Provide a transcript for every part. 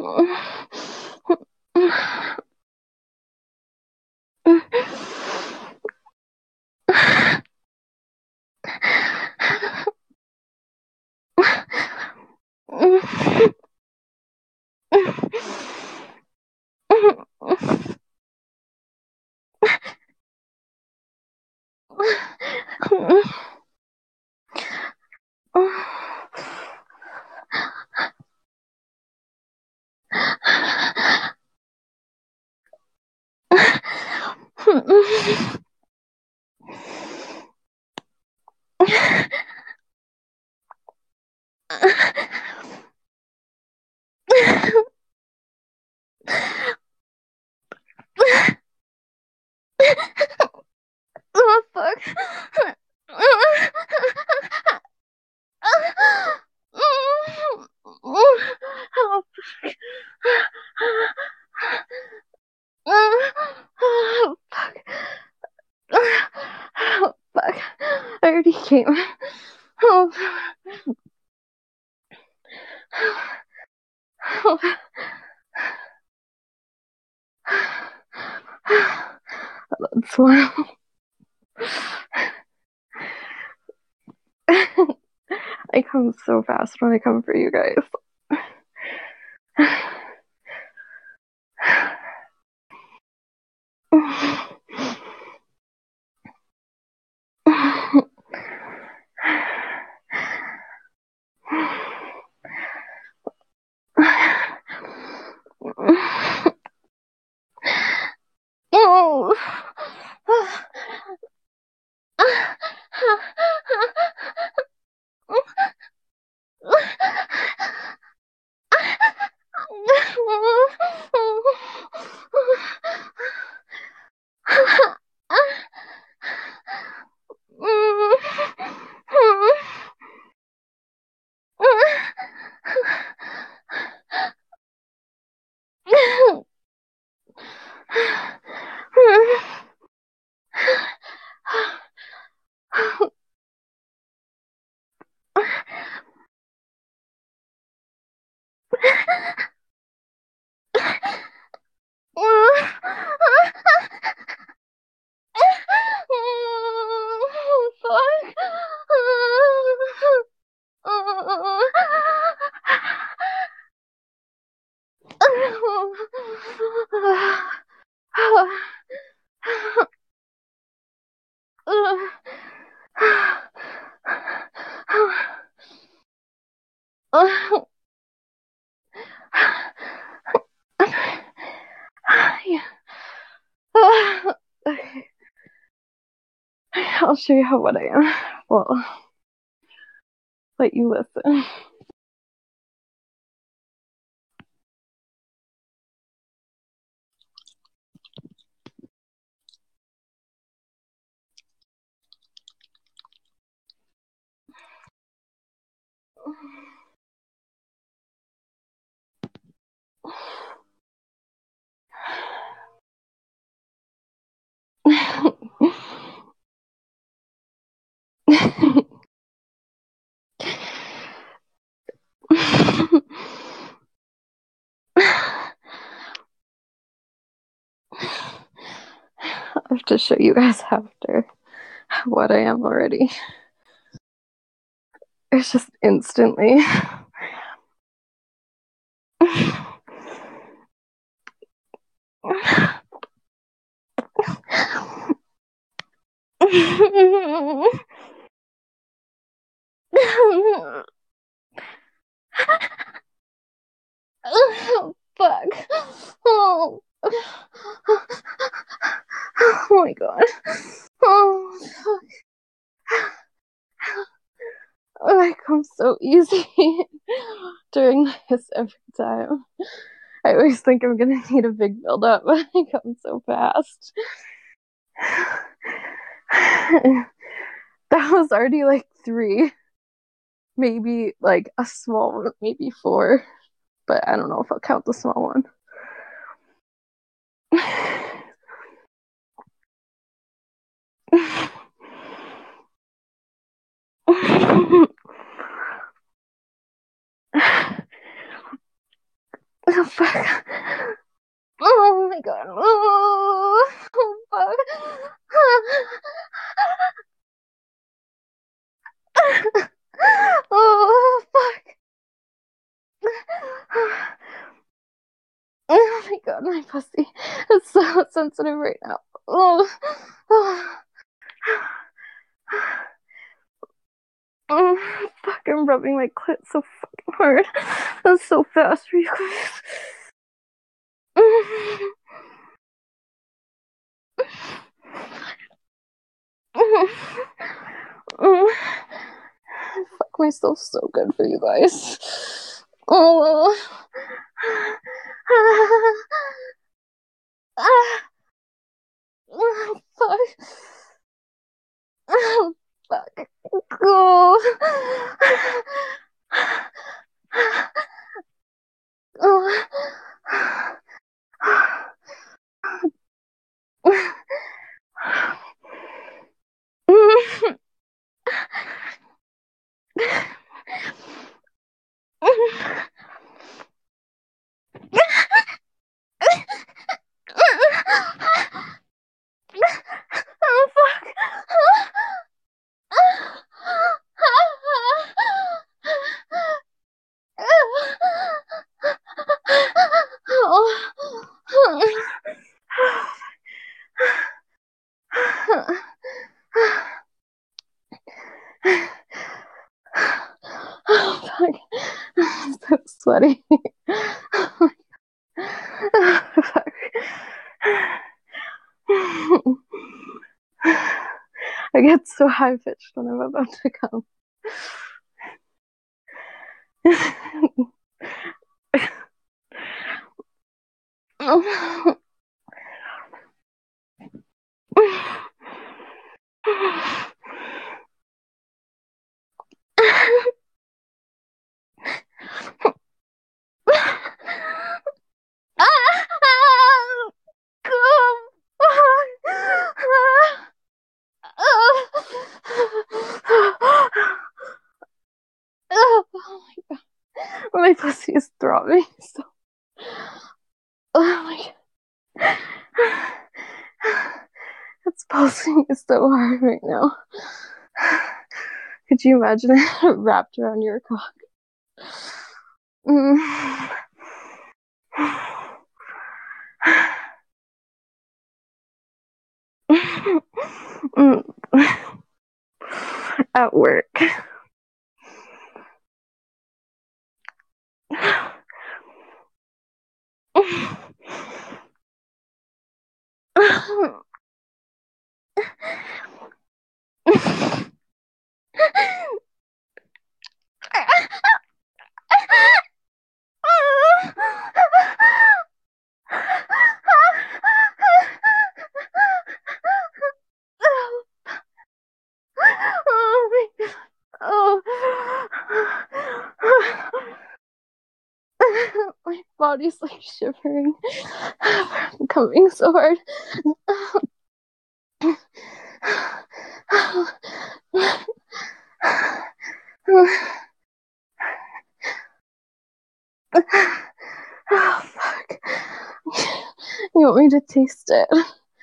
Oh, fuck. Oh, fuck. Oh, fuck. Oh, fuck. I already came. Oh. Oh. That's wild. I come so fast when I come for you guys. Oh. Okay. I'll show you how wet I am. Well, let you listen. I have to show you guys after what I am already. It's just instantly. Oh, fuck. Oh. Oh my god. Oh, fuck. I come so easy during this every time. I always think I'm gonna need a big build up, but I come so fast. That was already like 3, maybe like a small one, maybe 4, but I don't know if I'll count the small one. Oh, fuck. Oh my god. Oh, fuck. Oh, fuck. Oh my god, my pussy is so sensitive right now. Oh, oh. Oh, fuck, I'm rubbing my clit so fucking hard. That's so fast for you guys. Fuck myself so good for you guys. Oh. Oh, fuck. Oh, fuck. Oh. Oh. Oh, fuck. Oh, fuck. I'm so sweaty. Fuck. I get so high pitched when I'm about to come. Oh my god. My pussy is throbbing so. Oh my god. It's pulsing so hard right now. Could you imagine it wrapped around your cock? At work. Oh my god. Oh. My body's like shivering. I'm coming so hard. Oh, fuck. You want me to taste it?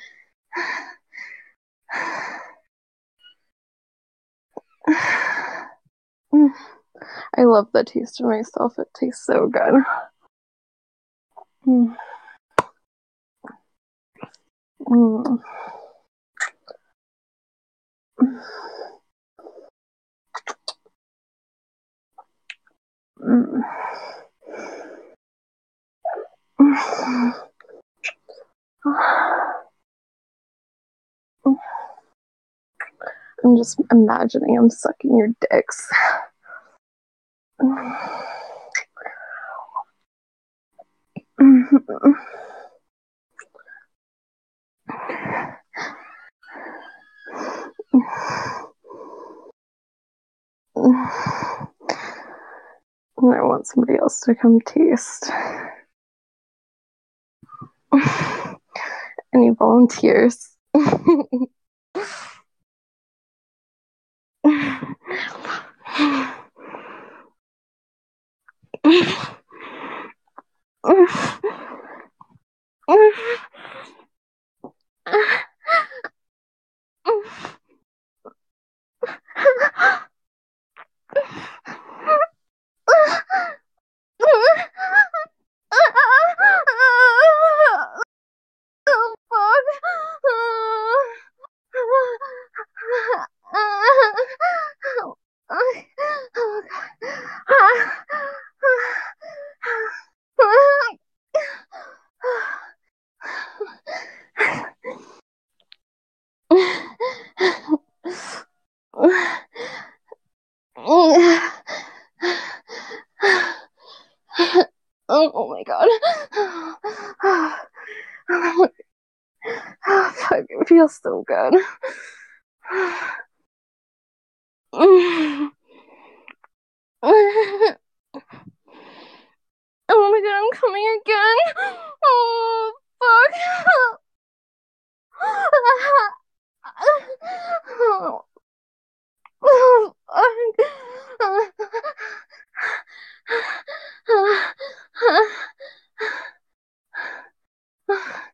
I love the taste of myself. It tastes so good. Mm. Mm. Mm. I'm just imagining I'm sucking your dicks. And I want somebody else to come taste. Any volunteers? Oh my god. Oh, fuck, it feels so good. Oh my god, I'm coming again. Oh, fuck. Oh, fuck.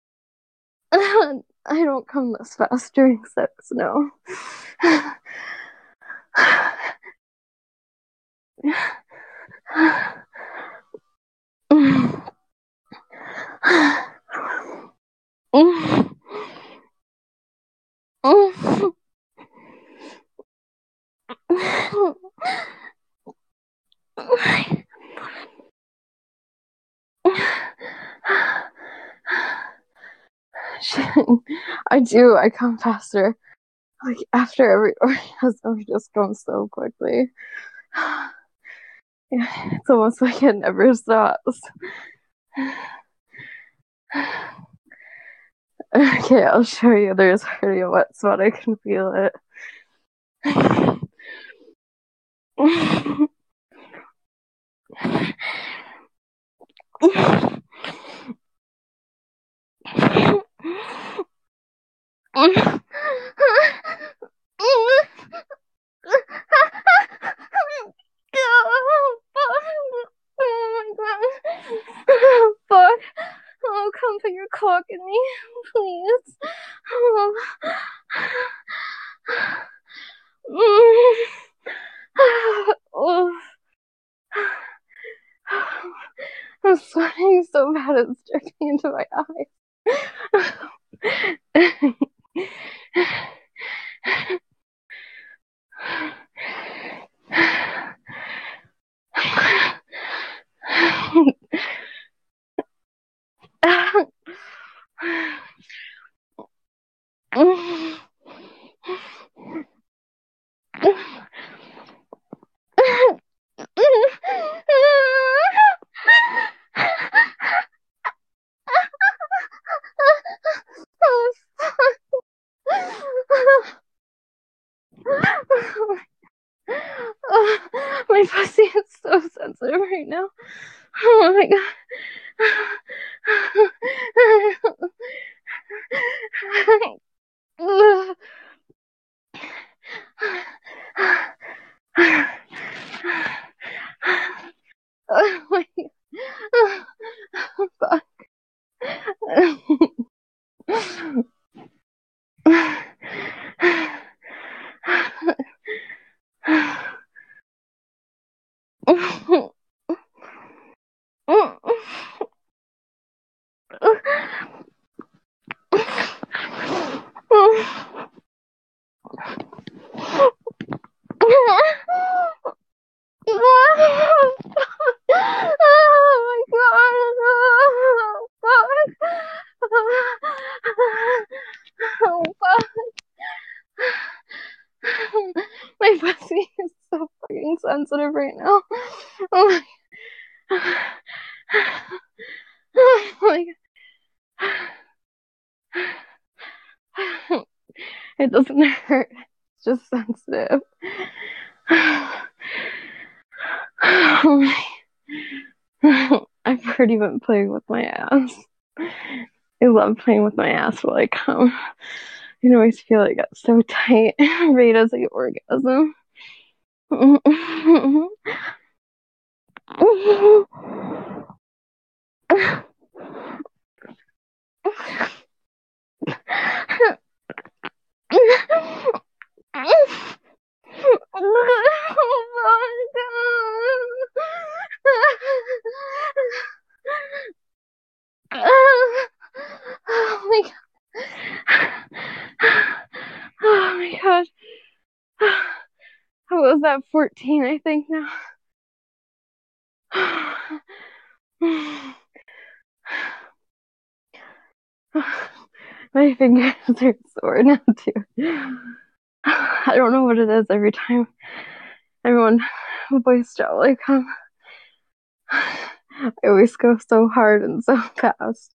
I don't come this fast during sex, no. I do. I come faster. Like after every orgasm, just goes so quickly. Yeah, it's almost like it never stops. Okay, I'll show you. There's already a wet spot. I can feel it. Oh my god. Fuck. Oh, come put your cock in me, please. Oh. Oh. I'm sweating so bad it's dripping into my eyes. My pussy is so sensitive right now. Oh my god. Oh my god. Oh my god. Oh fuck. My pussy is so fucking sensitive right now. Oh my god. It doesn't hurt. It's just sensitive. I've already been playing with my ass. I love playing with my ass while I come. I always feel like it's so tight right as I orgasm. Oh my god. Oh my god. I was at 14, I think now. My fingers are sore now too. I don't know what it is every time everyone voiced out like I always go so hard and so fast.